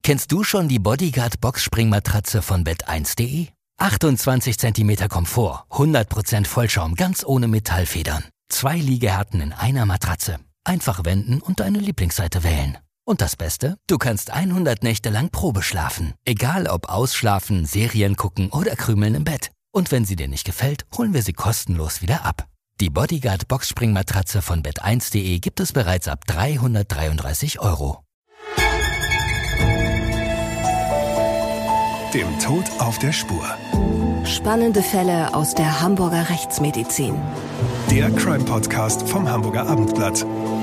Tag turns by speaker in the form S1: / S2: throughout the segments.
S1: Kennst du schon die Bodyguard Boxspringmatratze von Bett1.de? 28 cm Komfort, 100% Vollschaum, ganz ohne Metallfedern. 2 Liegehärten in einer Matratze. Einfach wenden und deine Lieblingsseite wählen. Und das Beste? Du kannst 100 Nächte lang Probe schlafen. Egal ob ausschlafen, Serien gucken oder krümeln im Bett. Und wenn sie dir nicht gefällt, holen wir sie kostenlos wieder ab. Die Bodyguard Boxspringmatratze von Bett1.de gibt es bereits ab 333 €.
S2: Dem Tod auf der Spur.
S3: Spannende Fälle aus der Hamburger Rechtsmedizin.
S2: Der Crime-Podcast vom Hamburger Abendblatt.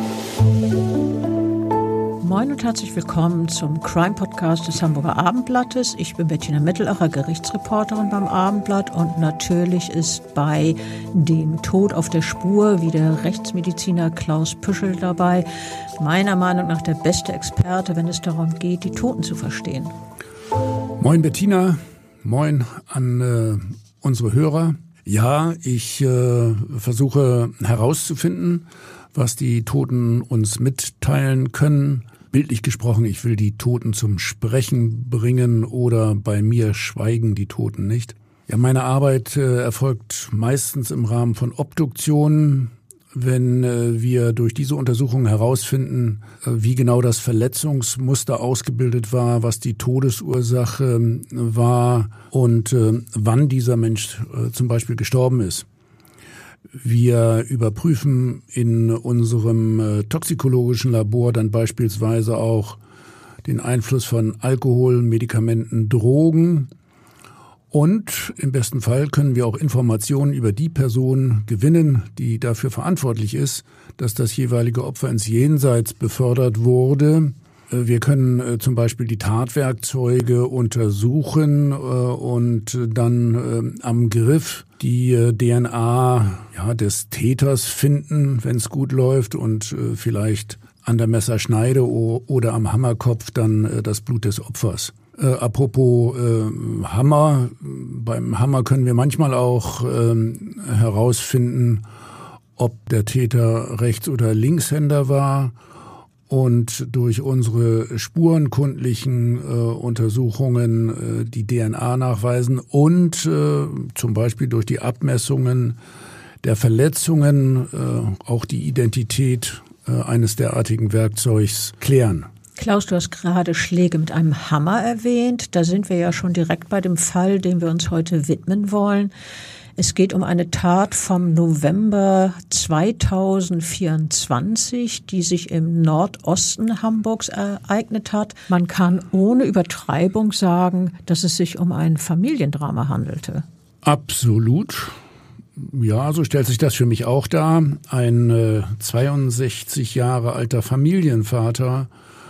S4: Moin und herzlich willkommen zum Crime-Podcast des Hamburger Abendblattes. Ich bin Bettina Mittelacher, Gerichtsreporterin beim Abendblatt, und natürlich ist bei dem Tod auf der Spur wieder Rechtsmediziner Klaus Püschel dabei. Meiner Meinung nach der beste Experte, wenn es darum geht, die Toten zu verstehen.
S5: Moin Bettina, moin an unsere Hörer. Ja, ich versuche herauszufinden, was die Toten uns mitteilen können. Bildlich gesprochen, ich will die Toten zum Sprechen bringen, oder bei mir schweigen die Toten nicht. Ja, meine Arbeit erfolgt meistens im Rahmen von Obduktionen. Wenn wir durch diese Untersuchung herausfinden, wie genau das Verletzungsmuster ausgebildet war, was die Todesursache war und wann dieser Mensch zum Beispiel gestorben ist. Wir überprüfen in unserem toxikologischen Labor dann beispielsweise auch den Einfluss von Alkohol, Medikamenten, Drogen. Und im besten Fall können wir auch Informationen über die Person gewinnen, die dafür verantwortlich ist, dass das jeweilige Opfer ins Jenseits befördert wurde. Wir können zum Beispiel die Tatwerkzeuge untersuchen und dann am Griff die DNA des Täters finden, wenn es gut läuft, und vielleicht an der Messerschneide oder am Hammerkopf dann das Blut des Opfers. Apropos Hammer, beim Hammer können wir manchmal auch herausfinden, ob der Täter Rechts- oder Linkshänder war, und durch unsere spurenkundlichen Untersuchungen die DNA nachweisen und zum Beispiel durch die Abmessungen der Verletzungen auch die Identität eines derartigen Werkzeugs klären.
S4: Klaus, du hast gerade Schläge mit einem Hammer erwähnt. Da sind wir ja schon direkt bei dem Fall, dem wir uns heute widmen wollen. Es geht um eine Tat vom November 2024, die sich im Nordosten Hamburgs ereignet hat. Man kann ohne Übertreibung sagen, dass es sich um ein Familiendrama handelte.
S5: Absolut. Ja, so stellt sich das für mich auch dar. Ein 62 Jahre alter Familienvater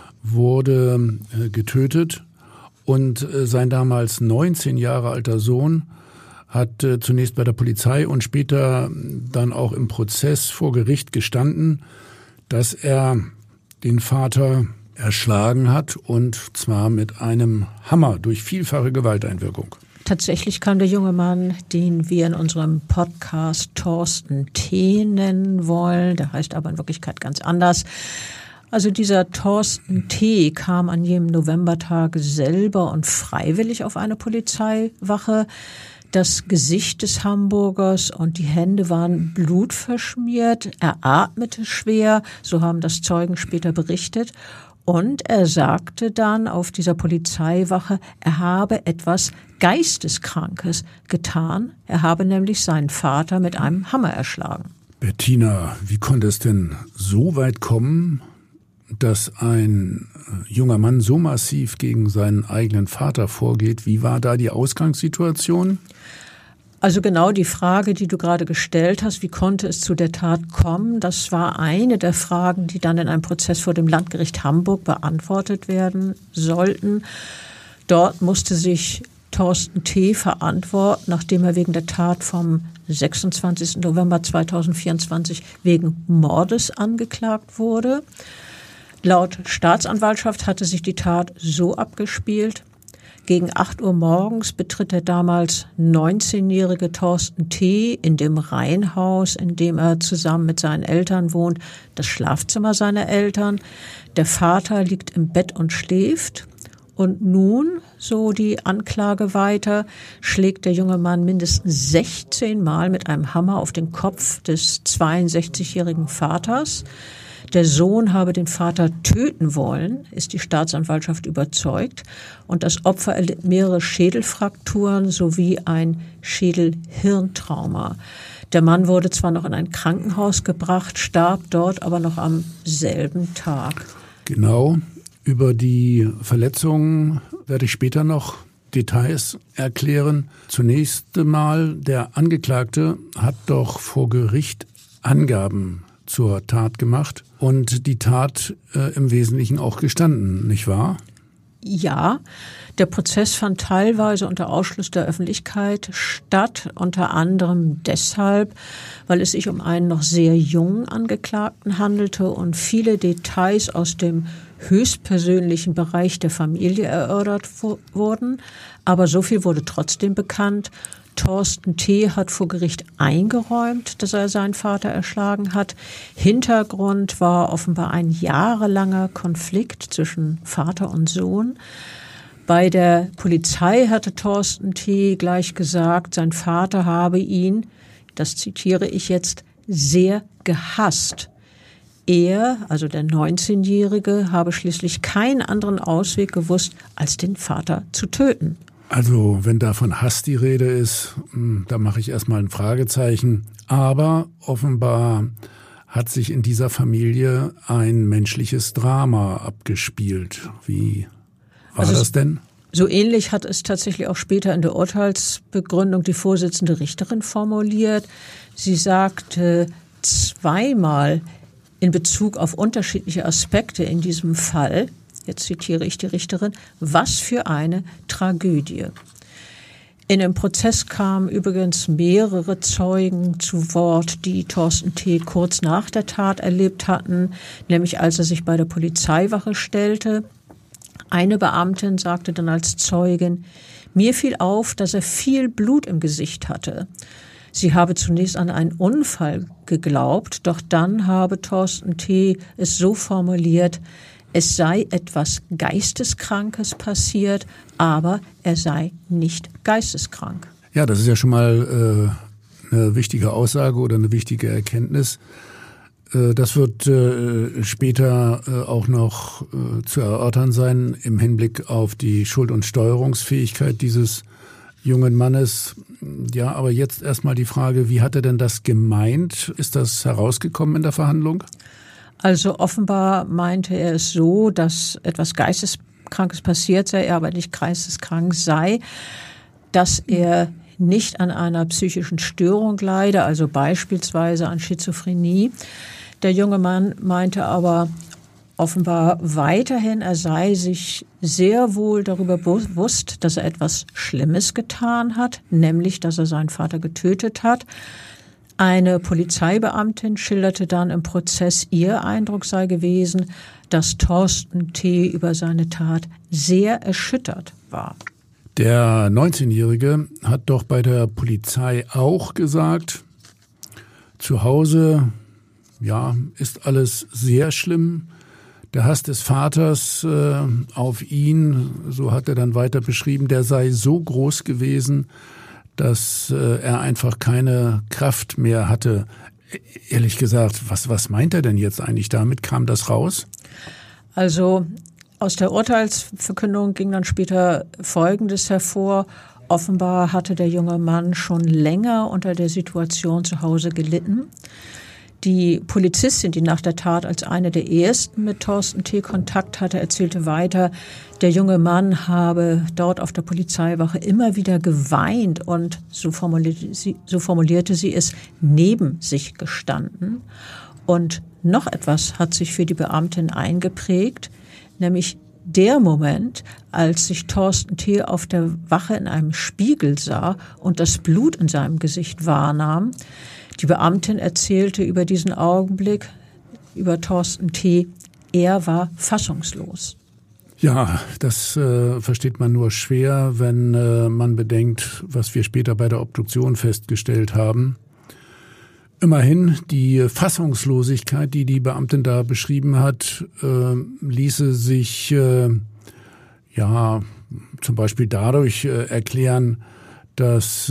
S5: wurde getötet, und sein damals 19 Jahre alter Sohn hat zunächst bei der Polizei und später dann auch im Prozess vor Gericht gestanden, dass er den Vater erschlagen hat, und zwar mit einem Hammer durch vielfache Gewalteinwirkung.
S4: Tatsächlich kam der junge Mann, den wir in unserem Podcast Thorsten T. nennen wollen, der heißt aber in Wirklichkeit ganz anders. Also dieser Thorsten T. kam an jedem Novembertag selber und freiwillig auf eine Polizeiwache. Das Gesicht des Hamburgers und die Hände waren blutverschmiert. Er atmete schwer, so haben das Zeugen später berichtet. Und er sagte dann auf dieser Polizeiwache, er habe etwas Geisteskrankes getan. Er habe nämlich seinen Vater mit einem Hammer erschlagen.
S5: Bettina, wie konnte es denn so weit kommen, dass ein junger Mann so massiv gegen seinen eigenen Vater vorgeht? Wie war da die Ausgangssituation?
S4: Also genau die Frage, die du gerade gestellt hast, wie konnte es zu der Tat kommen, das war eine der Fragen, die dann in einem Prozess vor dem Landgericht Hamburg beantwortet werden sollten. Dort musste sich Thorsten T. verantworten, nachdem er wegen der Tat vom 26. November 2024 wegen Mordes angeklagt wurde. Laut Staatsanwaltschaft hatte sich die Tat so abgespielt: Gegen 8 Uhr morgens betritt der damals 19-jährige Thorsten T. in dem Reihenhaus, in dem er zusammen mit seinen Eltern wohnt, das Schlafzimmer seiner Eltern. Der Vater liegt im Bett und schläft. Und nun, so die Anklage weiter, schlägt der junge Mann mindestens 16 Mal mit einem Hammer auf den Kopf des 62-jährigen Vaters. Der Sohn habe den Vater töten wollen, ist die Staatsanwaltschaft überzeugt. Und das Opfer erlitt mehrere Schädelfrakturen sowie ein Schädelhirntrauma. Der Mann wurde zwar noch in ein Krankenhaus gebracht, starb dort aber noch am selben Tag.
S5: Genau. Über die Verletzungen werde ich später noch Details erklären. Zunächst einmal, der Angeklagte hat doch vor Gericht Angaben zur Tat gemacht und die Tat im Wesentlichen auch gestanden, nicht wahr?
S4: Ja, der Prozess fand teilweise unter Ausschluss der Öffentlichkeit statt, unter anderem deshalb, weil es sich um einen noch sehr jungen Angeklagten handelte und viele Details aus dem höchstpersönlichen Bereich der Familie erörtert wurden. Aber so viel wurde trotzdem bekannt. Thorsten T. hat vor Gericht eingeräumt, dass er seinen Vater erschlagen hat. Hintergrund war offenbar ein jahrelanger Konflikt zwischen Vater und Sohn. Bei der Polizei hatte Thorsten T. gleich gesagt, sein Vater habe ihn, das zitiere ich jetzt, sehr gehasst. Er, also der 19-Jährige, habe schließlich keinen anderen Ausweg gewusst, als den Vater zu töten.
S5: Also, wenn da von Hass die Rede ist, da mache ich erstmal ein Fragezeichen. Aber offenbar hat sich in dieser Familie ein menschliches Drama abgespielt. Wie war das denn?
S4: So ähnlich hat es tatsächlich auch später in der Urteilsbegründung die Vorsitzende Richterin formuliert. Sie sagte zweimal in Bezug auf unterschiedliche Aspekte in diesem Fall, jetzt zitiere ich die Richterin, was für eine Tragödie. In dem Prozess kamen übrigens mehrere Zeugen zu Wort, die Thorsten T. kurz nach der Tat erlebt hatten, nämlich als er sich bei der Polizeiwache stellte. Eine Beamtin sagte dann als Zeugin, mir fiel auf, dass er viel Blut im Gesicht hatte. Sie habe zunächst an einen Unfall geglaubt, doch dann habe Thorsten T. es so formuliert, es sei etwas Geisteskrankes passiert, aber er sei nicht geisteskrank.
S5: Ja, das ist ja schon mal eine wichtige Aussage oder eine wichtige Erkenntnis. Das wird später auch noch zu erörtern sein im Hinblick auf die Schuld- und Steuerungsfähigkeit dieses jungen Mannes. Ja, aber jetzt erstmal die Frage, wie hat er denn das gemeint? Ist das herausgekommen in der Verhandlung?
S4: Also offenbar meinte er es so, dass etwas Geisteskrankes passiert sei, er aber nicht geisteskrank sei, dass er nicht an einer psychischen Störung leide, also beispielsweise an Schizophrenie. Der junge Mann meinte aber offenbar weiterhin, er sei sich sehr wohl darüber bewusst, dass er etwas Schlimmes getan hat, nämlich, dass er seinen Vater getötet hat. Eine Polizeibeamtin schilderte dann im Prozess, ihr Eindruck sei gewesen, dass Thorsten T. über seine Tat sehr erschüttert war.
S5: Der 19-Jährige hat doch bei der Polizei auch gesagt, zu Hause, ja, ist alles sehr schlimm. Der Hass des Vaters auf ihn, so hat er dann weiter beschrieben, der sei so groß gewesen, dass er einfach keine Kraft mehr hatte. Ehrlich gesagt, was meint er denn jetzt eigentlich damit? Kam das raus?
S4: Also aus der Urteilsverkündung ging dann später Folgendes hervor. Offenbar hatte der junge Mann schon länger unter der Situation zu Hause gelitten. Die Polizistin, die nach der Tat als eine der ersten mit Thorsten T. Kontakt hatte, erzählte weiter, der junge Mann habe dort auf der Polizeiwache immer wieder geweint und, so formulierte sie es, neben sich gestanden. Und noch etwas hat sich für die Beamtin eingeprägt, nämlich der Moment, als sich Thorsten T. auf der Wache in einem Spiegel sah und das Blut in seinem Gesicht wahrnahm. Die Beamtin erzählte über diesen Augenblick, über Thorsten T., er war fassungslos.
S5: Ja, das versteht man nur schwer, wenn man bedenkt, was wir später bei der Obduktion festgestellt haben. Immerhin, die Fassungslosigkeit, die die Beamtin da beschrieben hat, ließe sich ja zum Beispiel dadurch erklären, dass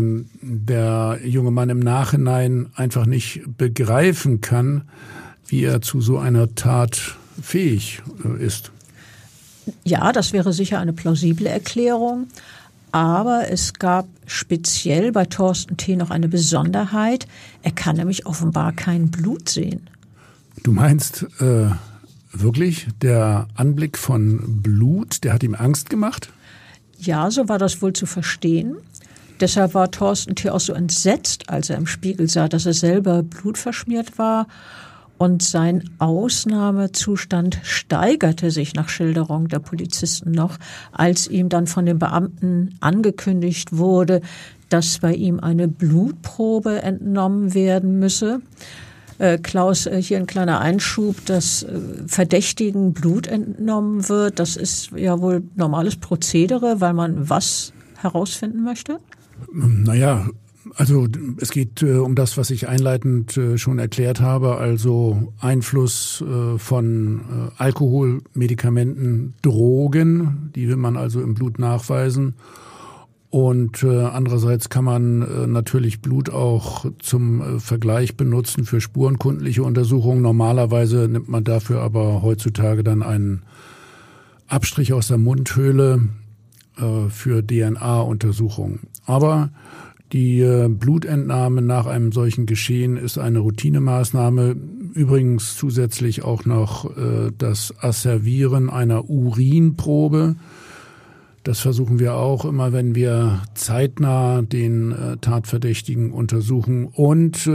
S5: der junge Mann im Nachhinein einfach nicht begreifen kann, wie er zu so einer Tat fähig ist.
S4: Ja, das wäre sicher eine plausible Erklärung. Aber es gab speziell bei Thorsten T. noch eine Besonderheit. Er kann nämlich offenbar kein Blut sehen.
S5: Du meinst wirklich, der Anblick von Blut, der hat ihm Angst gemacht?
S4: Ja, so war das wohl zu verstehen. Deshalb war Thorsten T. auch so entsetzt, als er im Spiegel sah, dass er selber blutverschmiert war. Und sein Ausnahmezustand steigerte sich nach Schilderung der Polizisten noch, als ihm dann von den Beamten angekündigt wurde, dass bei ihm eine Blutprobe entnommen werden müsse. Klaus, hier ein kleiner Einschub, dass Verdächtigen Blut entnommen wird. Das ist ja wohl normales Prozedere, weil man was herausfinden möchte?
S5: Naja, also es geht um das, was ich einleitend schon erklärt habe, also Einfluss von Alkohol, Medikamenten, Drogen, die will man also im Blut nachweisen. Und andererseits kann man natürlich Blut auch zum Vergleich benutzen für spurenkundliche Untersuchungen. Normalerweise nimmt man dafür aber heutzutage dann einen Abstrich aus der Mundhöhle für DNA-Untersuchungen. Aber die Blutentnahme nach einem solchen Geschehen ist eine Routinemaßnahme. Übrigens zusätzlich auch noch das Asservieren einer Urinprobe. Das versuchen wir auch immer, wenn wir zeitnah den Tatverdächtigen untersuchen. Und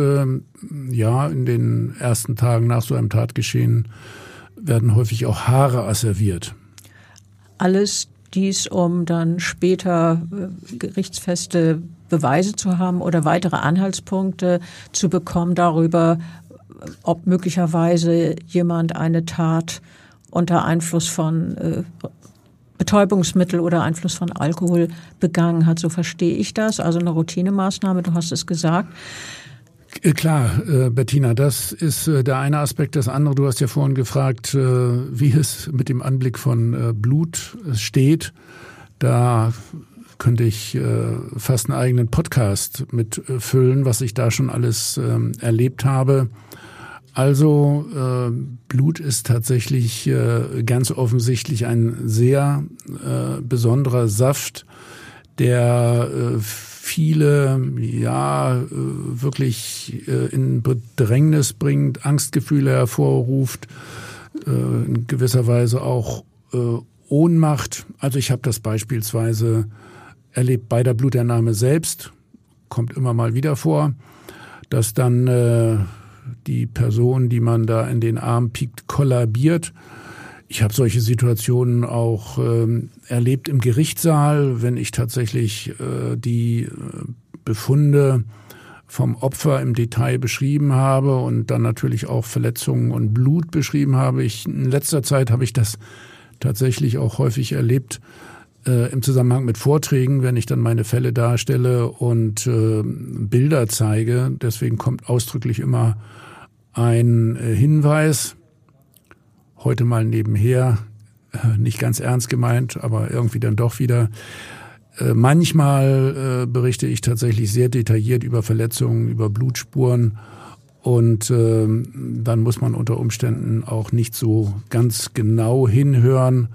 S5: in den ersten Tagen nach so einem Tatgeschehen werden häufig auch Haare asserviert.
S4: Alles dies, um dann später gerichtsfeste Beweise zu haben oder weitere Anhaltspunkte zu bekommen darüber, ob möglicherweise jemand eine Tat unter Einfluss von Betäubungsmittel oder Einfluss von Alkohol begangen hat. So verstehe ich das. Also eine Routinemaßnahme, du hast es gesagt.
S5: Klar, Bettina, das ist der eine Aspekt. Das andere, du hast ja vorhin gefragt, wie es mit dem Anblick von Blut steht. Da könnte ich fast einen eigenen Podcast mit füllen, was ich da schon alles erlebt habe. Also Blut ist tatsächlich ganz offensichtlich ein sehr besonderer Saft, der viele wirklich in Bedrängnis bringt, Angstgefühle hervorruft, in gewisser Weise auch Ohnmacht. Also ich habe das beispielsweise erlebt bei der Blutentnahme selbst, kommt immer mal wieder vor, dass dann die Person, die man da in den Arm piekt, kollabiert. Ich habe solche Situationen auch erlebt im Gerichtssaal, wenn ich tatsächlich die Befunde vom Opfer im Detail beschrieben habe und dann natürlich auch Verletzungen und Blut beschrieben habe. In letzter Zeit habe ich das tatsächlich auch häufig erlebt im Zusammenhang mit Vorträgen, wenn ich dann meine Fälle darstelle und Bilder zeige. Deswegen kommt ausdrücklich immer ein Hinweis, heute mal nebenher, nicht ganz ernst gemeint, aber irgendwie dann doch wieder. Manchmal berichte ich tatsächlich sehr detailliert über Verletzungen, über Blutspuren und dann muss man unter Umständen auch nicht so ganz genau hinhören,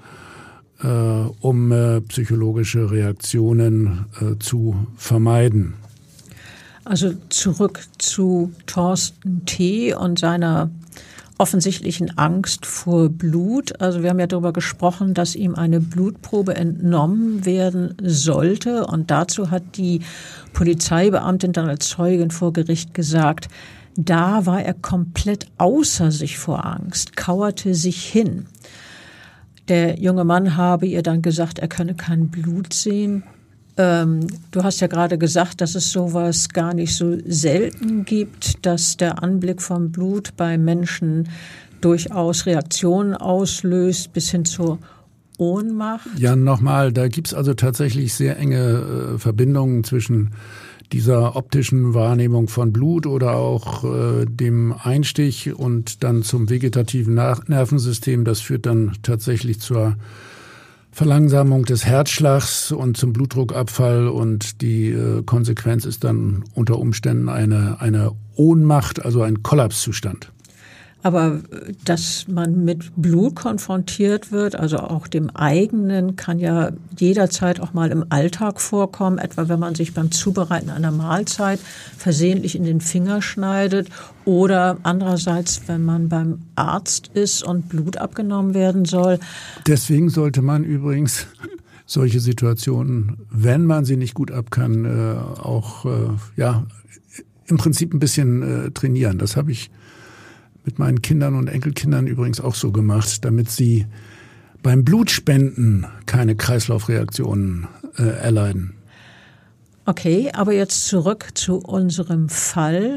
S5: um psychologische Reaktionen zu vermeiden.
S4: Also zurück zu Thorsten T. und seiner offensichtlichen Angst vor Blut. Also wir haben ja darüber gesprochen, dass ihm eine Blutprobe entnommen werden sollte. Und dazu hat die Polizeibeamtin dann als Zeugin vor Gericht gesagt, da war er komplett außer sich vor Angst, kauerte sich hin. Der junge Mann habe ihr dann gesagt, er könne kein Blut sehen. Du hast ja gerade gesagt, dass es sowas gar nicht so selten gibt, dass der Anblick von Blut bei Menschen durchaus Reaktionen auslöst bis hin zur Ohnmacht.
S5: Ja, nochmal, da gibt's also tatsächlich sehr enge Verbindungen zwischen dieser optischen Wahrnehmung von Blut oder auch dem Einstich und dann zum vegetativen Nervensystem. Das führt dann tatsächlich zur Verlangsamung des Herzschlags und zum Blutdruckabfall, und die Konsequenz ist dann unter Umständen eine Ohnmacht, also ein Kollapszustand.
S4: Aber dass man mit Blut konfrontiert wird, also auch dem eigenen, kann ja jederzeit auch mal im Alltag vorkommen, etwa wenn man sich beim Zubereiten einer Mahlzeit versehentlich in den Finger schneidet oder andererseits, wenn man beim Arzt ist und Blut abgenommen werden soll.
S5: Deswegen sollte man übrigens solche Situationen, wenn man sie nicht gut ab kann, auch im Prinzip ein bisschen trainieren. Das habe ich mit meinen Kindern und Enkelkindern übrigens auch so gemacht, damit sie beim Blutspenden keine Kreislaufreaktionen erleiden.
S4: Okay, aber jetzt zurück zu unserem Fall.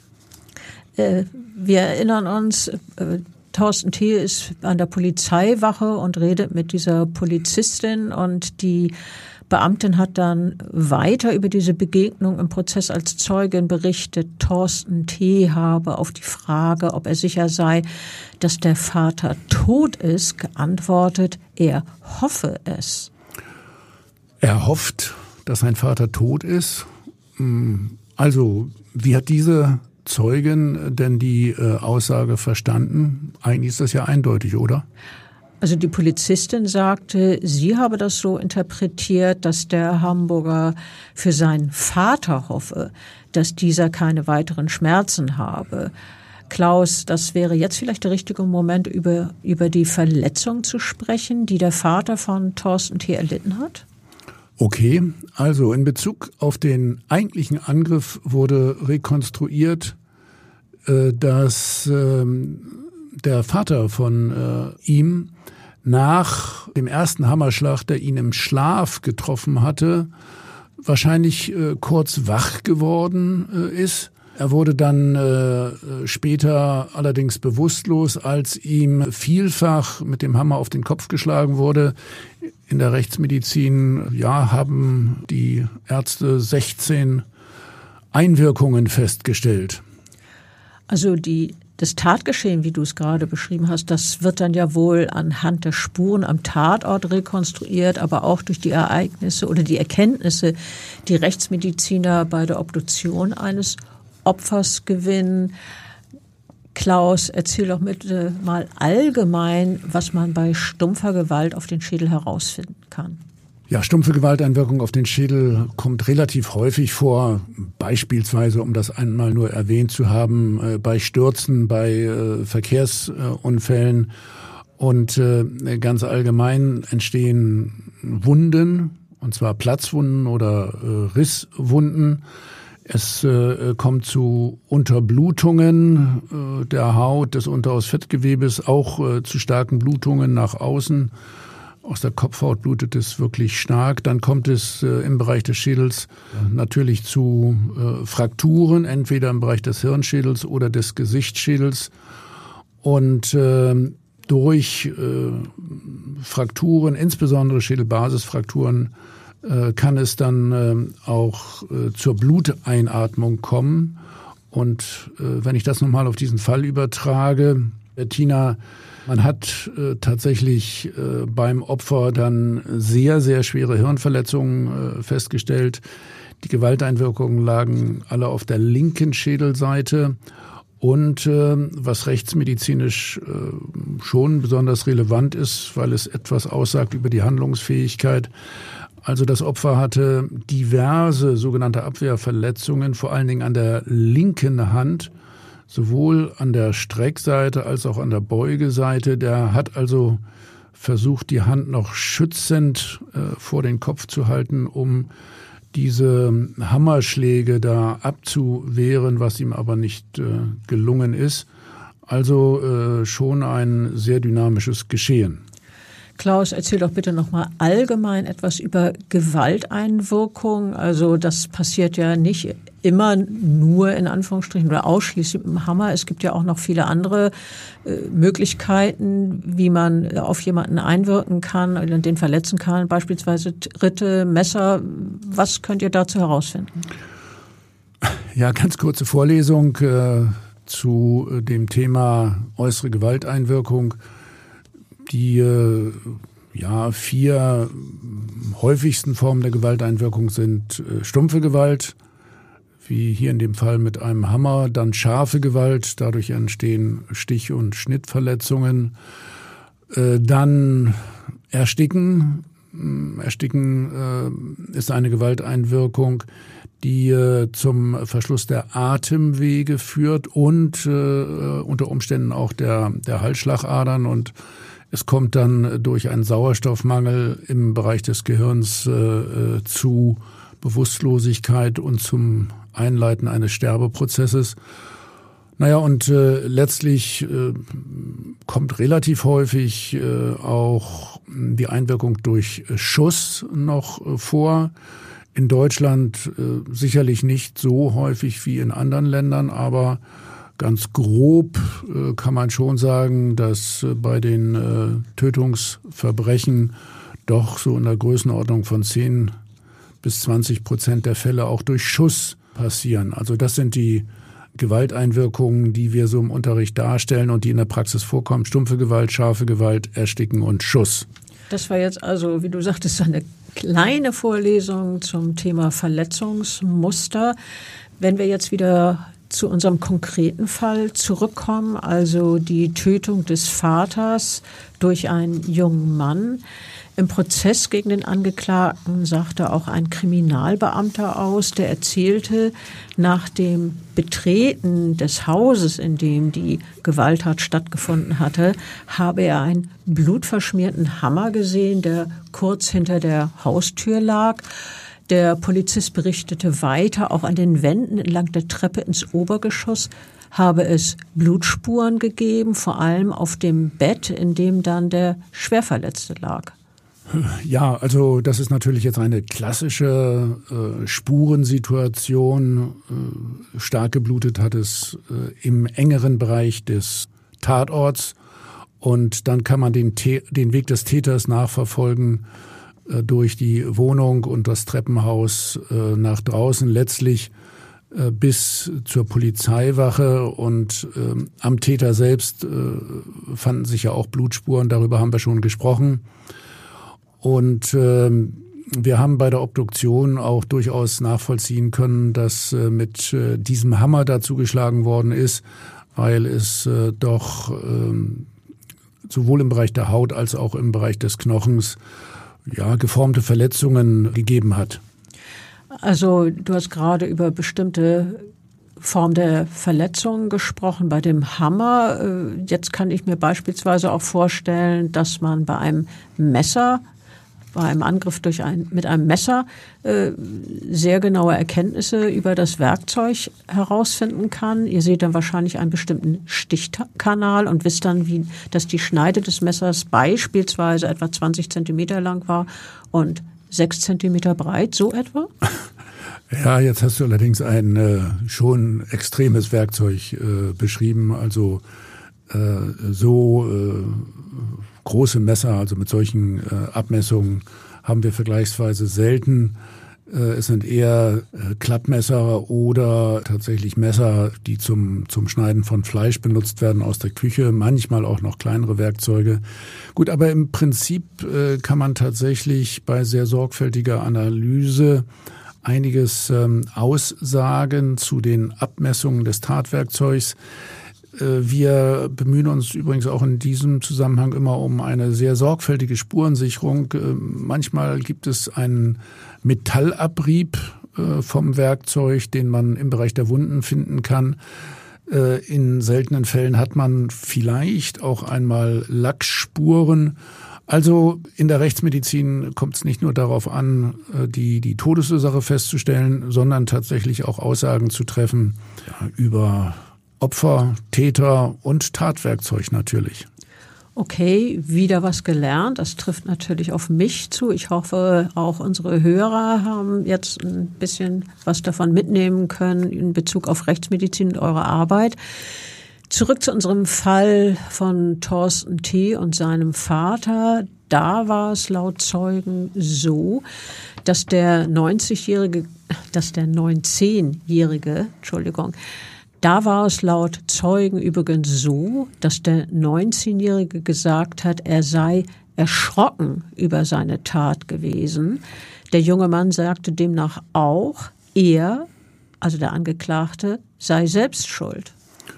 S4: Wir erinnern uns, Thorsten T. ist an der Polizeiwache und redet mit dieser Polizistin, und die Beamtin hat dann weiter über diese Begegnung im Prozess als Zeugin berichtet. Thorsten T. habe auf die Frage, ob er sicher sei, dass der Vater tot ist, geantwortet, er hoffe es.
S5: Er hofft, dass sein Vater tot ist. Also, wie hat diese Zeugin denn die Aussage verstanden? Eigentlich ist das ja eindeutig, oder?
S4: Also die Polizistin sagte, sie habe das so interpretiert, dass der Hamburger für seinen Vater hoffe, dass dieser keine weiteren Schmerzen habe. Klaus, das wäre jetzt vielleicht der richtige Moment, über die Verletzung zu sprechen, die der Vater von Thorsten T. erlitten hat?
S5: Okay, also in Bezug auf den eigentlichen Angriff wurde rekonstruiert, dass der Vater von ihm nach dem ersten Hammerschlag, der ihn im Schlaf getroffen hatte, wahrscheinlich kurz wach geworden ist. Er wurde dann später allerdings bewusstlos, als ihm vielfach mit dem Hammer auf den Kopf geschlagen wurde. In der Rechtsmedizin haben die Ärzte 16 Einwirkungen festgestellt. Also das Tatgeschehen, wie du es gerade beschrieben hast, das wird dann ja wohl anhand der Spuren am Tatort rekonstruiert, aber auch durch die Ereignisse oder die Erkenntnisse, die Rechtsmediziner bei der Obduktion eines Opfers gewinnen. Klaus, erzähl doch bitte mal allgemein, was man bei stumpfer Gewalt auf den Schädel herausfinden kann. Ja, stumpfe Gewalteinwirkung auf den Schädel kommt relativ häufig vor, beispielsweise, um das einmal nur erwähnt zu haben, bei Stürzen, bei Verkehrsunfällen, und ganz allgemein entstehen Wunden, und zwar Platzwunden oder Risswunden. Es kommt zu Unterblutungen der Haut, des Unterhausfettgewebes, auch zu starken Blutungen nach außen. Aus der Kopfhaut blutet es wirklich stark. Dann kommt es im Bereich des Schädels natürlich zu Frakturen, entweder im Bereich des Hirnschädels oder des Gesichtsschädels. Und durch Frakturen, insbesondere Schädelbasisfrakturen, kann es dann auch zur Bluteinatmung kommen. Und wenn ich das nochmal auf diesen Fall übertrage, Bettina, man hat tatsächlich beim Opfer dann sehr, sehr schwere Hirnverletzungen festgestellt. Die Gewalteinwirkungen lagen alle auf der linken Schädelseite. Und was rechtsmedizinisch schon besonders relevant ist, weil es etwas aussagt über die Handlungsfähigkeit. Also das Opfer hatte diverse sogenannte Abwehrverletzungen, vor allen Dingen an der linken Hand, sowohl an der Streckseite als auch an der Beugeseite. Der hat also versucht, die Hand noch schützend vor den Kopf zu halten, um diese Hammerschläge da abzuwehren, was ihm aber nicht gelungen ist. Also schon ein sehr dynamisches Geschehen.
S4: Klaus, erzähl doch bitte nochmal allgemein etwas über Gewalteinwirkung. Also das passiert ja nicht immer nur in Anführungsstrichen oder ausschließlich mit dem Hammer. Es gibt ja auch noch viele andere Möglichkeiten, wie man auf jemanden einwirken kann oder den verletzen kann. Beispielsweise Tritte, Messer. Was könnt ihr dazu herausfinden?
S5: Ja, ganz kurze Vorlesung zu dem Thema äußere Gewalteinwirkung. Die 4 häufigsten Formen der Gewalteinwirkung sind stumpfe Gewalt, wie hier in dem Fall mit einem Hammer, dann scharfe Gewalt, dadurch entstehen Stich- und Schnittverletzungen, dann Ersticken. Ersticken ist eine Gewalteinwirkung, die zum Verschluss der Atemwege führt und unter Umständen auch der Halsschlagadern, und es kommt dann durch einen Sauerstoffmangel im Bereich des Gehirns zu Bewusstlosigkeit und zum Einleiten eines Sterbeprozesses. Und letztlich kommt relativ häufig auch die Einwirkung durch Schuss noch vor. In Deutschland sicherlich nicht so häufig wie in anderen Ländern, aber ganz grob kann man schon sagen, dass bei den Tötungsverbrechen doch so in der Größenordnung von 10% bis 20% der Fälle auch durch Schuss passieren. Also das sind die Gewalteinwirkungen, die wir so im Unterricht darstellen und die in der Praxis vorkommen. Stumpfe Gewalt, scharfe Gewalt, Ersticken und Schuss.
S4: Das war jetzt also, wie du sagtest, eine kleine Vorlesung zum Thema Verletzungsmuster. Wenn wir jetzt wieder zu unserem konkreten Fall zurückkommen, also die Tötung des Vaters durch einen jungen Mann. Im Prozess gegen den Angeklagten sagte auch ein Kriminalbeamter aus, der erzählte, nach dem Betreten des Hauses, in dem die Gewalttat stattgefunden hatte, habe er einen blutverschmierten Hammer gesehen, der kurz hinter der Haustür lag. Der Polizist berichtete weiter, auch an den Wänden entlang der Treppe ins Obergeschoss habe es Blutspuren gegeben, vor allem auf dem Bett, in dem dann der Schwerverletzte lag.
S5: Ja, also das ist natürlich jetzt eine klassische Spurensituation. Stark geblutet hat es im engeren Bereich des Tatorts, und dann kann man den Weg des Täters nachverfolgen durch die Wohnung und das Treppenhaus nach draußen, letztlich bis zur Polizeiwache, und am Täter selbst fanden sich ja auch Blutspuren, darüber haben wir schon gesprochen. Und wir haben bei der Obduktion auch durchaus nachvollziehen können, dass mit diesem Hammer dazu geschlagen worden ist, weil es doch sowohl im Bereich der Haut als auch im Bereich des Knochens geformte Verletzungen gegeben hat.
S4: Also du hast gerade über bestimmte Form der Verletzungen gesprochen, bei dem Hammer. Jetzt kann ich mir beispielsweise auch vorstellen, dass man bei einem Angriff mit einem Messer sehr genaue Erkenntnisse über das Werkzeug herausfinden kann. Ihr seht dann wahrscheinlich einen bestimmten Stichkanal und wisst dann, dass die Schneide des Messers beispielsweise etwa 20 Zentimeter lang war und 6 Zentimeter breit, so etwa?
S5: Ja, jetzt hast du allerdings ein schon extremes Werkzeug beschrieben, also große Messer, also mit solchen Abmessungen haben wir vergleichsweise selten. Es sind eher Klappmesser oder tatsächlich Messer, die zum Schneiden von Fleisch benutzt werden aus der Küche, manchmal auch noch kleinere Werkzeuge. Gut, aber im Prinzip kann man tatsächlich bei sehr sorgfältiger Analyse einiges aussagen zu den Abmessungen des Tatwerkzeugs. Wir bemühen uns übrigens auch in diesem Zusammenhang immer um eine sehr sorgfältige Spurensicherung. Manchmal gibt es einen Metallabrieb vom Werkzeug, den man im Bereich der Wunden finden kann. In seltenen Fällen hat man vielleicht auch einmal Lackspuren. Also in der Rechtsmedizin kommt es nicht nur darauf an, die Todesursache festzustellen, sondern tatsächlich auch Aussagen zu treffen über Opfer, Täter und Tatwerkzeug natürlich.
S4: Okay, wieder was gelernt. Das trifft natürlich auf mich zu. Ich hoffe, auch unsere Hörer haben jetzt ein bisschen was davon mitnehmen können in Bezug auf Rechtsmedizin und eure Arbeit. Zurück zu unserem Fall von Thorsten T. und seinem Vater. Da war es laut Zeugen so, dass der 19-Jährige, da war es laut Zeugen übrigens so, dass der 19-Jährige gesagt hat, er sei erschrocken über seine Tat gewesen. Der junge Mann sagte demnach auch, er, also der Angeklagte, sei selbst schuld.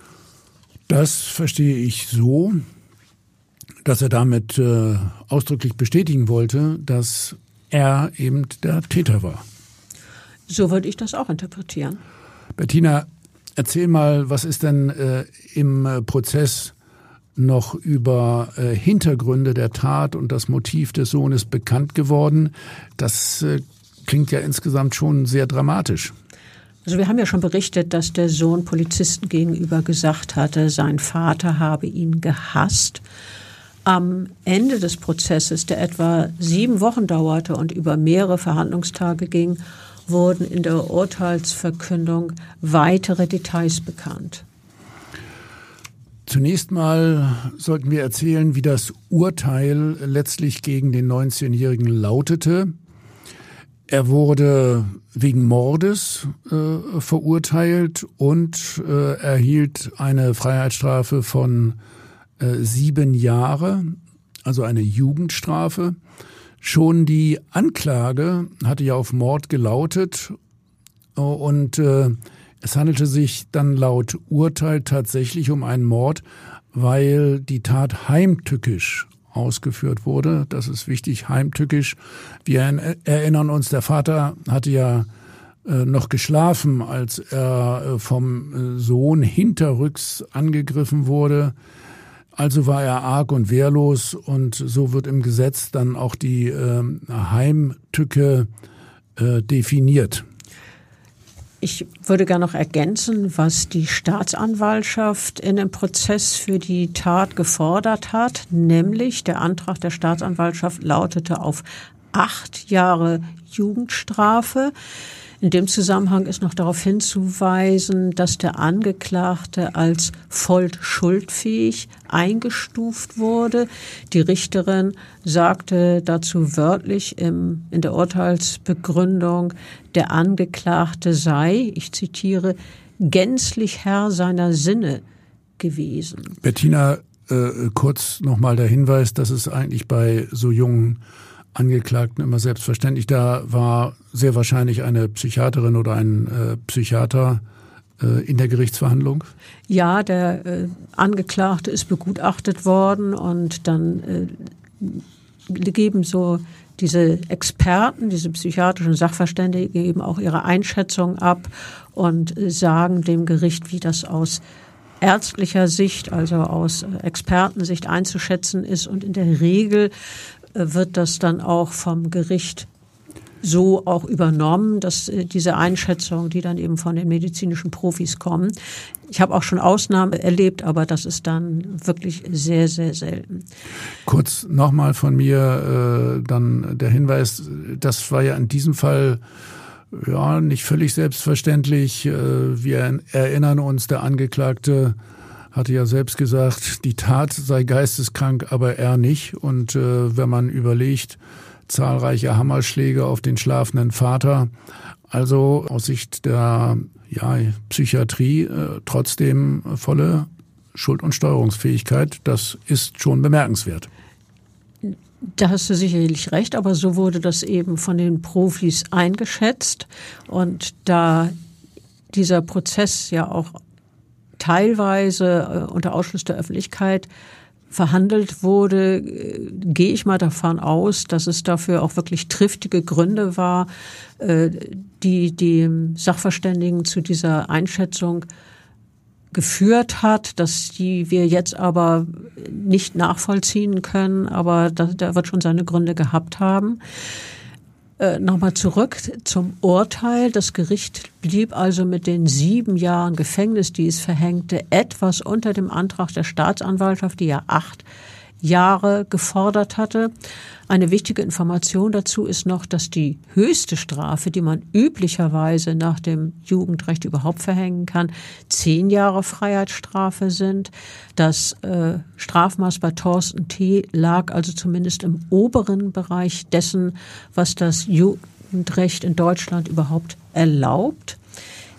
S5: Das verstehe ich so, dass er damit ausdrücklich bestätigen wollte, dass er eben der Täter war.
S4: So würde ich das auch interpretieren.
S5: Bettina, erzähl mal, was ist denn im Prozess noch über Hintergründe der Tat und das Motiv des Sohnes bekannt geworden? Das klingt ja insgesamt schon sehr dramatisch.
S4: Also wir haben ja schon berichtet, dass der Sohn Polizisten gegenüber gesagt hatte, sein Vater habe ihn gehasst. Am Ende des Prozesses, der etwa 7 Wochen dauerte und über mehrere Verhandlungstage ging, wurden in der Urteilsverkündung weitere Details bekannt.
S5: Zunächst mal sollten wir erzählen, wie das Urteil letztlich gegen den 19-Jährigen lautete. Er wurde wegen Mordes verurteilt und erhielt eine Freiheitsstrafe von 7 Jahre, also eine Jugendstrafe. Schon die Anklage hatte ja auf Mord gelautet und es handelte sich dann laut Urteil tatsächlich um einen Mord, weil die Tat heimtückisch ausgeführt wurde. Das ist wichtig, heimtückisch. Wir erinnern uns, der Vater hatte ja noch geschlafen, als er vom Sohn hinterrücks angegriffen wurde. Also war er arg und wehrlos und so wird im Gesetz dann auch die Heimtücke definiert.
S4: Ich würde gerne noch ergänzen, was die Staatsanwaltschaft in dem Prozess für die Tat gefordert hat, nämlich der Antrag der Staatsanwaltschaft lautete auf 8 Jahre Jugendstrafe. In dem Zusammenhang ist noch darauf hinzuweisen, dass der Angeklagte als voll schuldfähig eingestuft wurde. Die Richterin sagte dazu wörtlich in der Urteilsbegründung, der Angeklagte sei, ich zitiere, gänzlich Herr seiner Sinne gewesen.
S5: Bettina, kurz nochmal der Hinweis, dass es eigentlich bei so jungen Angeklagten immer selbstverständlich. Da war sehr wahrscheinlich eine Psychiaterin oder ein Psychiater in der Gerichtsverhandlung. Ja,
S4: der Angeklagte ist begutachtet worden und dann geben so diese Experten, diese psychiatrischen Sachverständigen eben auch ihre Einschätzung ab und sagen dem Gericht, wie das aus ärztlicher Sicht, also aus Expertensicht einzuschätzen ist. Und in der Regel wird das dann auch vom Gericht so auch übernommen, dass diese Einschätzungen, die dann eben von den medizinischen Profis kommen. Ich habe auch schon Ausnahmen erlebt, aber das ist dann wirklich sehr, sehr selten.
S5: Kurz nochmal von mir dann der Hinweis, das war ja in diesem Fall ja nicht völlig selbstverständlich. Wir erinnern uns, der Angeklagte hatte ja selbst gesagt, die Tat sei geisteskrank, aber er nicht. Und wenn man überlegt, zahlreiche Hammerschläge auf den schlafenden Vater, also aus Sicht der Psychiatrie trotzdem volle Schuld- und Steuerungsfähigkeit, das ist schon bemerkenswert.
S4: Da hast du sicherlich recht, aber so wurde das eben von den Profis eingeschätzt. Und da dieser Prozess ja auch teilweise unter Ausschluss der Öffentlichkeit verhandelt wurde, gehe ich mal davon aus, dass es dafür auch wirklich triftige Gründe war, die Sachverständigen zu dieser Einschätzung geführt hat, dass die wir jetzt aber nicht nachvollziehen können, aber der wird schon seine Gründe gehabt haben. Nochmal zurück zum Urteil. Das Gericht blieb also mit den 7 Jahren Gefängnis, die es verhängte, etwas unter dem Antrag der Staatsanwaltschaft, die ja 8 Jahre gefordert hatte. Eine wichtige Information dazu ist noch, dass die höchste Strafe, die man üblicherweise nach dem Jugendrecht überhaupt verhängen kann, 10 Jahre Freiheitsstrafe sind. Das Strafmaß bei Thorsten T. lag also zumindest im oberen Bereich dessen, was das Jugendrecht in Deutschland überhaupt erlaubt.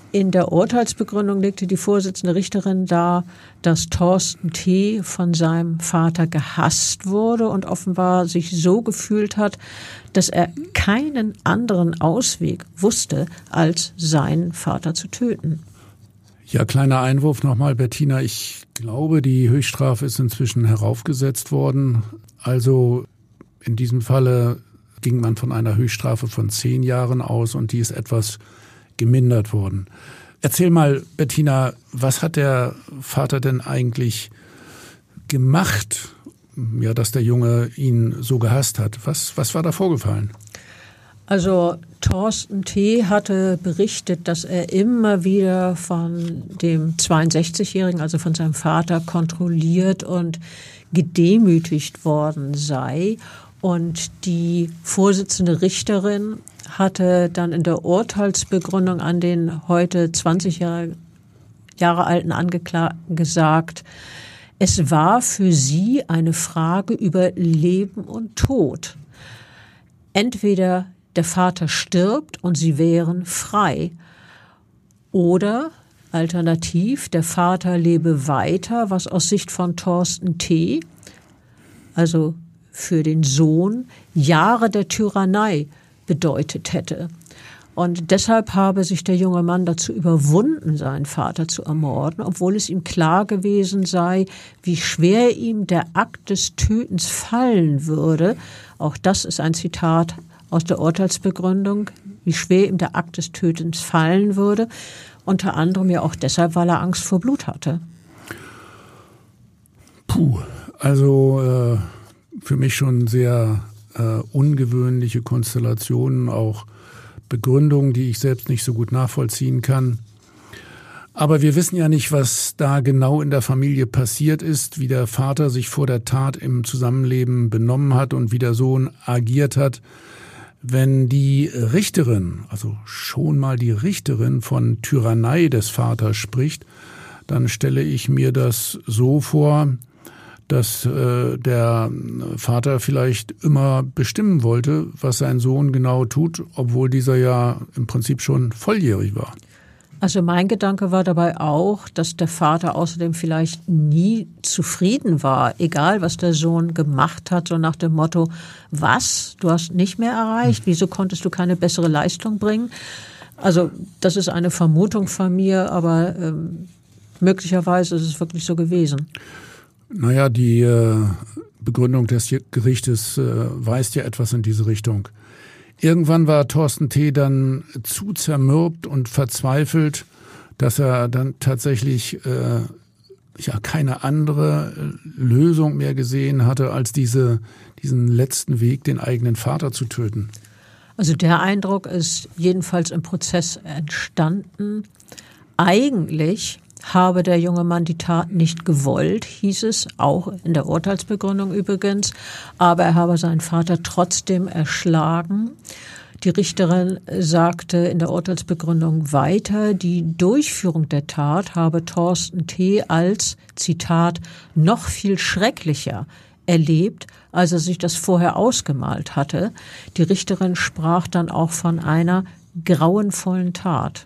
S4: In der Urteilsbegründung legte die Vorsitzende Richterin dar, dass Thorsten T. von seinem Vater gehasst wurde und offenbar sich so gefühlt hat, dass er keinen anderen Ausweg wusste, als seinen Vater zu töten.
S5: Ja, kleiner Einwurf nochmal, Bettina. Ich glaube, die Höchststrafe ist inzwischen heraufgesetzt worden. Also in diesem Falle ging man von einer Höchststrafe von 10 Jahren aus und die ist etwas gemindert worden. Erzähl mal, Bettina, was hat der Vater denn eigentlich gemacht, ja, dass der Junge ihn so gehasst hat? Was war da vorgefallen?
S4: Also Thorsten T. hatte berichtet, dass er immer wieder von dem 62-Jährigen, also von seinem Vater, kontrolliert und gedemütigt worden sei. Und die Vorsitzende Richterin hatte dann in der Urteilsbegründung an den heute 20 Jahre alten Angeklagten gesagt, es war für sie eine Frage über Leben und Tod. Entweder der Vater stirbt und sie wären frei oder alternativ der Vater lebe weiter, was aus Sicht von Thorsten T., also für den Sohn, Jahre der Tyrannei bedeutet hätte. Und deshalb habe sich der junge Mann dazu überwunden, seinen Vater zu ermorden, obwohl es ihm klar gewesen sei, wie schwer ihm der Akt des Tötens fallen würde. Auch das ist ein Zitat aus der Urteilsbegründung, wie schwer ihm der Akt des Tötens fallen würde. Unter anderem ja auch deshalb, weil er Angst vor Blut hatte.
S5: Also für mich schon sehr ungewöhnliche Konstellationen, auch Begründungen, die ich selbst nicht so gut nachvollziehen kann. Aber wir wissen ja nicht, was da genau in der Familie passiert ist, wie der Vater sich vor der Tat im Zusammenleben benommen hat und wie der Sohn agiert hat. Wenn die Richterin, also schon mal die Richterin von Tyrannei des Vaters spricht, dann stelle ich mir das so vor, dass der Vater vielleicht immer bestimmen wollte, was sein Sohn genau tut, obwohl dieser ja im Prinzip schon volljährig war.
S4: Also mein Gedanke war dabei auch, dass der Vater außerdem vielleicht nie zufrieden war, egal was der Sohn gemacht hat, so nach dem Motto, was, du hast nicht mehr erreicht, wieso konntest du keine bessere Leistung bringen? Also das ist eine Vermutung von mir, aber möglicherweise ist es wirklich so gewesen.
S5: Naja, die Begründung des Gerichtes weist ja etwas in diese Richtung. Irgendwann war Thorsten T. dann zu zermürbt und verzweifelt, dass er dann tatsächlich keine andere Lösung mehr gesehen hatte, als diesen letzten Weg, den eigenen Vater zu töten.
S4: Also der Eindruck ist jedenfalls im Prozess entstanden. Eigentlich habe der junge Mann die Tat nicht gewollt, hieß es, auch in der Urteilsbegründung übrigens, aber er habe seinen Vater trotzdem erschlagen. Die Richterin sagte in der Urteilsbegründung weiter, die Durchführung der Tat habe Thorsten T. als, Zitat, noch viel schrecklicher erlebt, als er sich das vorher ausgemalt hatte. Die Richterin sprach dann auch von einer grauenvollen Tat.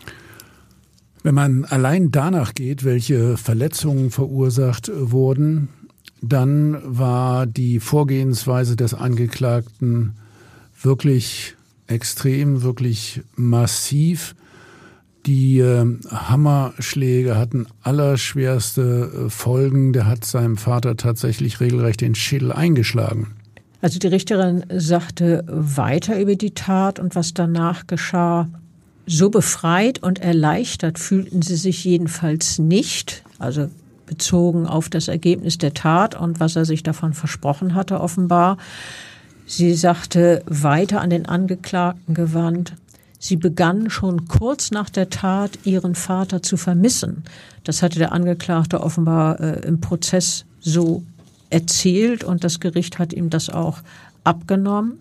S5: Wenn man allein danach geht, welche Verletzungen verursacht wurden, dann war die Vorgehensweise des Angeklagten wirklich extrem, wirklich massiv. Die Hammerschläge hatten allerschwerste Folgen. Der hat seinem Vater tatsächlich regelrecht den Schädel eingeschlagen.
S4: Also die Richterin sagte weiter über die Tat und was danach geschah. So befreit und erleichtert fühlten sie sich jedenfalls nicht, also bezogen auf das Ergebnis der Tat und was er sich davon versprochen hatte offenbar. Sie sagte weiter an den Angeklagten gewandt, sie begann schon kurz nach der Tat ihren Vater zu vermissen. Das hatte der Angeklagte offenbar im Prozess so erzählt und das Gericht hat ihm das auch abgenommen.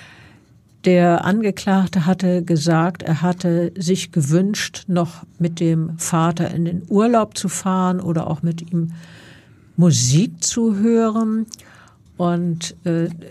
S4: Der Angeklagte hatte gesagt, er hatte sich gewünscht, noch mit dem Vater in den Urlaub zu fahren oder auch mit ihm Musik zu hören. Und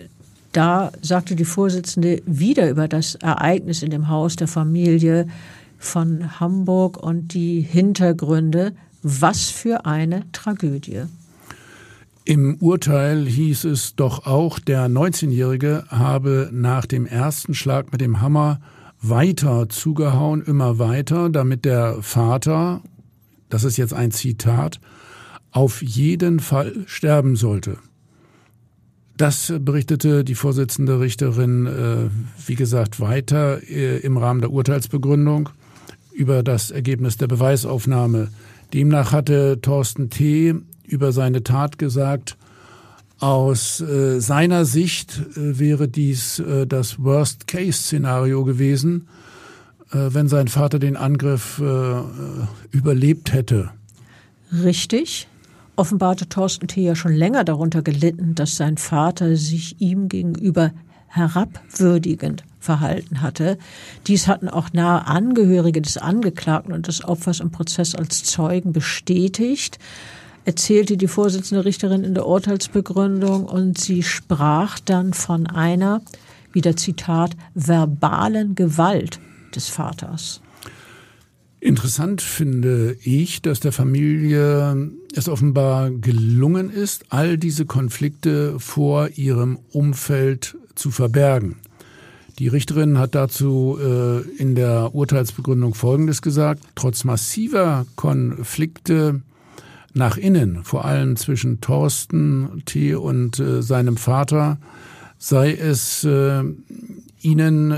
S4: da sagte die Vorsitzende wieder über das Ereignis in dem Haus der Familie, von Hamburg und die Hintergründe. Was für eine Tragödie.
S5: Im Urteil hieß es doch auch, der 19-Jährige habe nach dem ersten Schlag mit dem Hammer weiter zugehauen, immer weiter, damit der Vater, das ist jetzt ein Zitat, auf jeden Fall sterben sollte. Das berichtete die Vorsitzende Richterin, wie gesagt, weiter im Rahmen der Urteilsbegründung über das Ergebnis der Beweisaufnahme. Demnach hatte Thorsten T. über seine Tat gesagt, aus seiner Sicht wäre dies das Worst-Case-Szenario gewesen, wenn sein Vater den Angriff überlebt hätte.
S4: Richtig. Offenbar hatte Thorsten T. ja schon länger darunter gelitten, dass sein Vater sich ihm gegenüber herabwürdigend verhalten hatte. Dies hatten auch nahe Angehörige des Angeklagten und des Opfers im Prozess als Zeugen bestätigt, erzählte die Vorsitzende Richterin in der Urteilsbegründung, und sie sprach dann von einer, wieder Zitat, verbalen Gewalt des Vaters.
S5: Interessant finde ich, dass der Familie es offenbar gelungen ist, all diese Konflikte vor ihrem Umfeld zu verbergen. Die Richterin hat dazu in der Urteilsbegründung Folgendes gesagt: Trotz massiver Konflikte nach innen, vor allem zwischen Thorsten T. und seinem Vater, sei es ihnen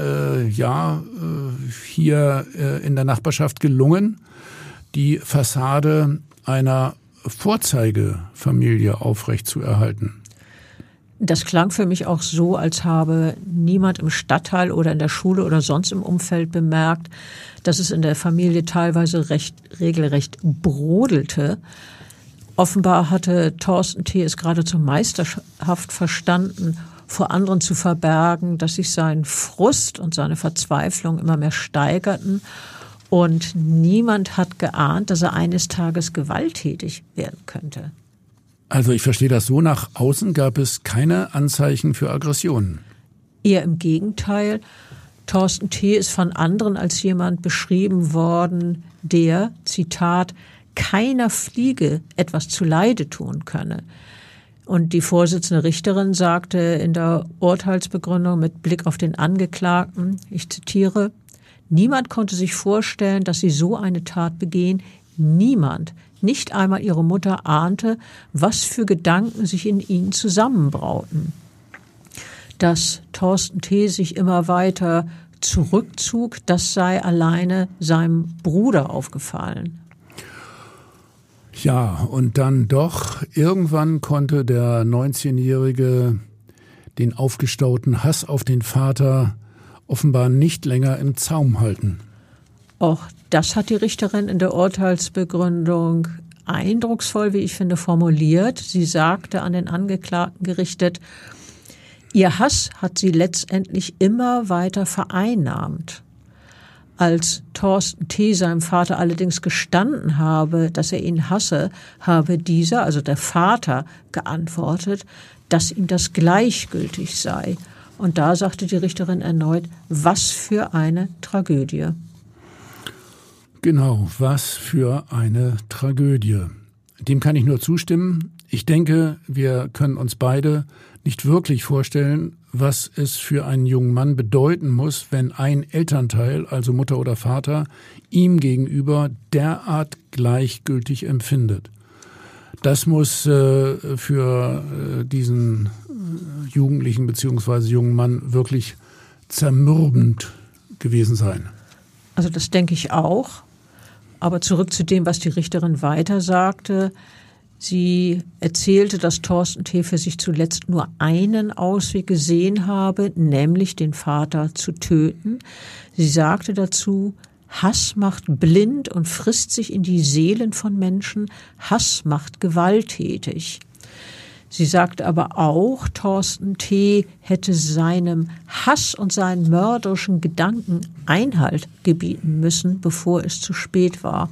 S5: hier in der Nachbarschaft gelungen, die Fassade einer Vorzeigefamilie aufrechtzuerhalten.
S4: Das klang für mich auch so, als habe niemand im Stadtteil oder in der Schule oder sonst im Umfeld bemerkt, dass es in der Familie teilweise regelrecht brodelte. Offenbar hatte Thorsten T. es geradezu meisterhaft verstanden, vor anderen zu verbergen, dass sich sein Frust und seine Verzweiflung immer mehr steigerten. Und niemand hat geahnt, dass er eines Tages gewalttätig werden könnte.
S5: Also ich verstehe das so, nach außen gab es keine Anzeichen für Aggressionen.
S4: Eher im Gegenteil. Thorsten T. ist von anderen als jemand beschrieben worden, der, Zitat, keiner Fliege etwas zuleide tun könne. Und die Vorsitzende Richterin sagte in der Urteilsbegründung mit Blick auf den Angeklagten, ich zitiere, niemand konnte sich vorstellen, dass sie so eine Tat begehen. Niemand, nicht einmal ihre Mutter, ahnte, was für Gedanken sich in ihnen zusammenbrauten. Dass Thorsten T. sich immer weiter zurückzog, das sei alleine seinem Bruder aufgefallen.
S5: Ja, und dann doch, irgendwann konnte der 19-Jährige den aufgestauten Hass auf den Vater offenbar nicht länger im Zaum halten.
S4: Auch das hat die Richterin in der Urteilsbegründung eindrucksvoll, wie ich finde, formuliert. Sie sagte an den Angeklagten gerichtet, ihr Hass hat sie letztendlich immer weiter vereinnahmt. Als Thorsten T. seinem Vater allerdings gestanden habe, dass er ihn hasse, habe dieser, also der Vater, geantwortet, dass ihm das gleichgültig sei. Und da sagte die Richterin erneut, was für eine Tragödie.
S5: Genau, was für eine Tragödie. Dem kann ich nur zustimmen. Ich denke, wir können uns beide nicht wirklich vorstellen, was es für einen jungen Mann bedeuten muss, wenn ein Elternteil, also Mutter oder Vater, ihm gegenüber derart gleichgültig empfindet. Das muss für diesen Jugendlichen bzw. jungen Mann wirklich zermürbend gewesen sein.
S4: Also das denke ich auch. Aber zurück zu dem, was die Richterin weiter sagte. Sie erzählte, dass Thorsten T. für sich zuletzt nur einen Ausweg gesehen habe, nämlich den Vater zu töten. Sie sagte dazu, Hass macht blind und frisst sich in die Seelen von Menschen. Hass macht gewalttätig. Sie sagte aber auch, Thorsten T. hätte seinem Hass und seinen mörderischen Gedanken Einhalt gebieten müssen, bevor es zu spät war.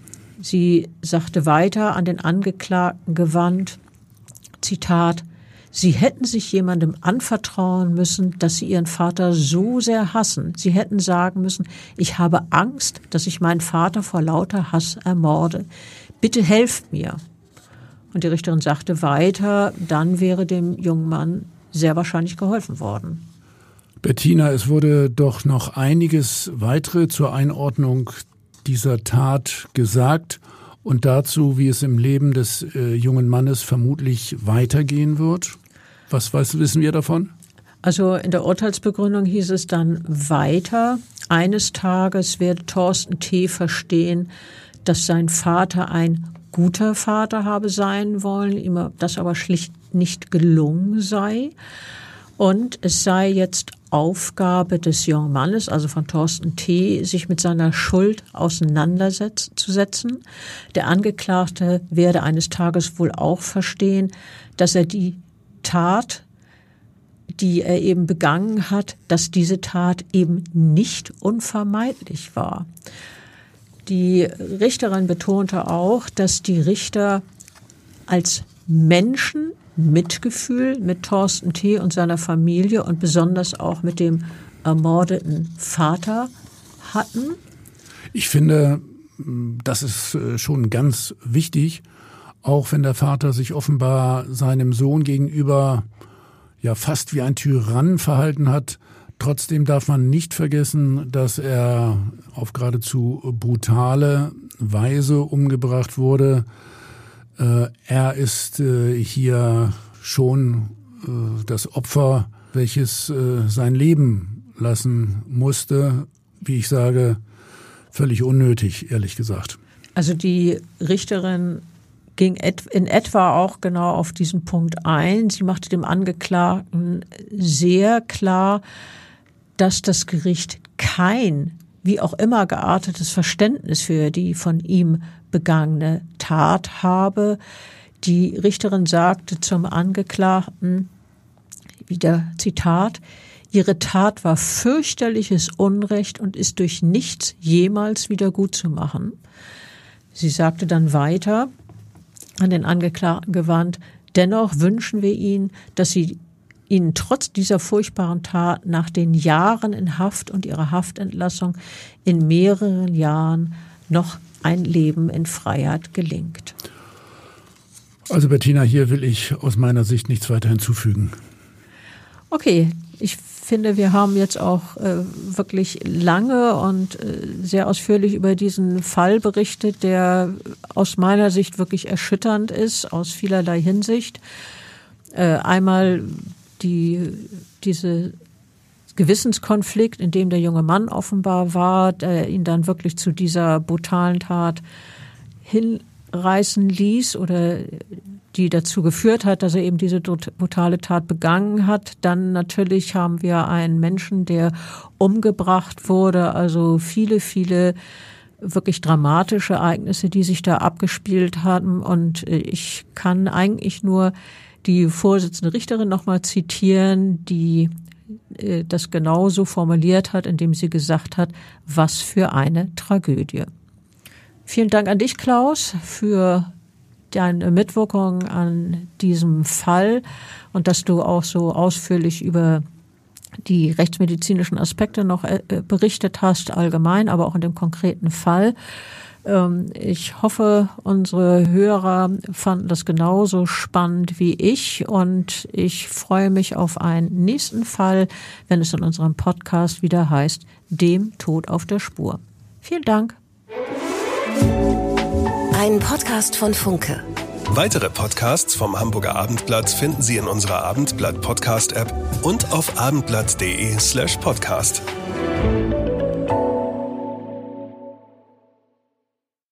S4: Sie sagte weiter an den Angeklagten gewandt, Zitat, Sie hätten sich jemandem anvertrauen müssen, dass sie ihren Vater so sehr hassen. Sie hätten sagen müssen, ich habe Angst, dass ich meinen Vater vor lauter Hass ermorde. Bitte helft mir. Und die Richterin sagte weiter, dann wäre dem jungen Mann sehr wahrscheinlich geholfen worden.
S5: Bettina, es wurde doch noch einiges weitere zur Einordnung dieser Tat gesagt und dazu, wie es im Leben des jungen Mannes vermutlich weitergehen wird. Was wissen wir davon?
S4: Also in der Urteilsbegründung hieß es dann weiter. Eines Tages werde Thorsten T. verstehen, dass sein Vater ein guter Vater habe sein wollen, ihm das aber schlicht nicht gelungen sei. Und es sei jetzt Aufgabe des jungen Mannes, also von Thorsten T., sich mit seiner Schuld auseinanderzusetzen. Der Angeklagte werde eines Tages wohl auch verstehen, dass er die Tat, die er eben begangen hat, dass diese Tat eben nicht unvermeidlich war. Die Richterin betonte auch, dass die Richter als Menschen Mitgefühl mit Thorsten T. und seiner Familie und besonders auch mit dem ermordeten Vater hatten.
S5: Ich finde, das ist schon ganz wichtig, auch wenn der Vater sich offenbar seinem Sohn gegenüber ja fast wie ein Tyrann verhalten hat. Trotzdem darf man nicht vergessen, dass er auf geradezu brutale Weise umgebracht wurde. Er ist hier schon das Opfer, welches sein Leben lassen musste. Wie ich sage, völlig unnötig, ehrlich gesagt.
S4: Also die Richterin ging in etwa auch genau auf diesen Punkt ein. Sie machte dem Angeklagten sehr klar, dass das Gericht kein, wie auch immer geartetes Verständnis für die von ihm begangene Tat habe. Die Richterin sagte zum Angeklagten, wieder Zitat, Ihre Tat war fürchterliches Unrecht und ist durch nichts jemals wieder gutzumachen. Sie sagte dann weiter, an den Angeklagten gewandt, dennoch wünschen wir Ihnen, dass Sie Ihnen trotz dieser furchtbaren Tat nach den Jahren in Haft und Ihrer Haftentlassung in mehreren Jahren noch ein Leben in Freiheit gelingt.
S5: Also Bettina, hier will ich aus meiner Sicht nichts weiter hinzufügen.
S4: Okay, ich finde, wir haben jetzt auch wirklich lange und sehr ausführlich über diesen Fall berichtet, der aus meiner Sicht wirklich erschütternd ist, aus vielerlei Hinsicht. Einmal diese Gewissenskonflikt, in dem der junge Mann offenbar war, der ihn dann wirklich zu dieser brutalen Tat hinreißen ließ oder die dazu geführt hat, dass er eben diese brutale Tat begangen hat. Dann natürlich haben wir einen Menschen, der umgebracht wurde, also viele, viele wirklich dramatische Ereignisse, die sich da abgespielt haben. Und ich kann eigentlich nur die Vorsitzende Richterin nochmal zitieren, die das genauso formuliert hat, indem sie gesagt hat, was für eine Tragödie. Vielen Dank an dich, Klaus, für deine Mitwirkung an diesem Fall und dass du auch so ausführlich über die rechtsmedizinischen Aspekte noch berichtet hast, allgemein, aber auch in dem konkreten Fall. Ich hoffe, unsere Hörer fanden das genauso spannend wie ich und ich freue mich auf einen nächsten Fall, wenn es in unserem Podcast wieder heißt, dem Tod auf der Spur. Vielen Dank.
S3: Ein Podcast von Funke.
S2: Weitere Podcasts vom Hamburger Abendblatt finden Sie in unserer Abendblatt Podcast App und auf abendblatt.de/podcast.